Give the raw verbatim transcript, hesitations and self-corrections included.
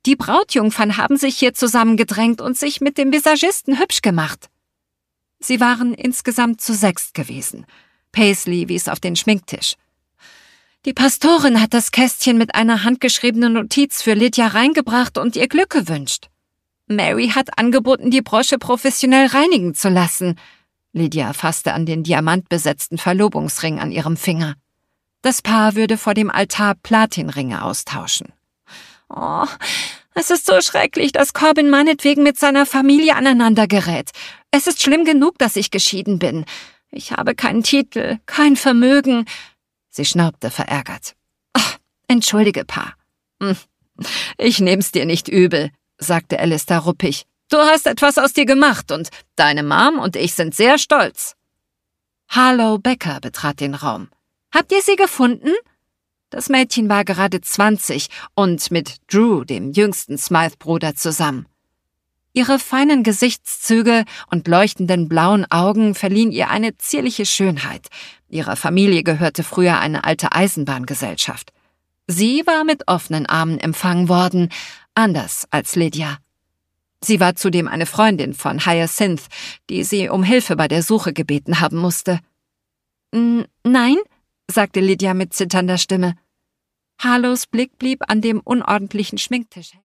Die Brautjungfern haben sich hier zusammengedrängt und sich mit dem Visagisten hübsch gemacht. Sie waren insgesamt zu sechst gewesen. Paisley wies auf den Schminktisch. Die Pastorin hat das Kästchen mit einer handgeschriebenen Notiz für Lydia reingebracht und ihr Glück gewünscht. Mary hat angeboten, die Brosche professionell reinigen zu lassen. Lydia fasste an den diamantbesetzten Verlobungsring an ihrem Finger. Das Paar würde vor dem Altar Platinringe austauschen. Oh, es ist so schrecklich, dass Corbin meinetwegen mit seiner Familie aneinander gerät. Es ist schlimm genug, dass ich geschieden bin. Ich habe keinen Titel, kein Vermögen. Sie schnaubte verärgert. Ach, entschuldige, Pa. Hm, ich nehm's dir nicht übel, sagte Alistair ruppig. Du hast etwas aus dir gemacht und deine Mom und ich sind sehr stolz. Harlow Becker betrat den Raum. Habt ihr sie gefunden? Das Mädchen war gerade zwanzig und mit Drew, dem jüngsten Smythe-Bruder, zusammen. Ihre feinen Gesichtszüge und leuchtenden blauen Augen verliehen ihr eine zierliche Schönheit. Ihrer Familie gehörte früher eine alte Eisenbahngesellschaft. Sie war mit offenen Armen empfangen worden, anders als Lydia. Sie war zudem eine Freundin von Hyacinth, die sie um Hilfe bei der Suche gebeten haben musste. »Nein«, sagte Lydia mit zitternder Stimme. Harlows Blick blieb an dem unordentlichen Schminktisch hängen.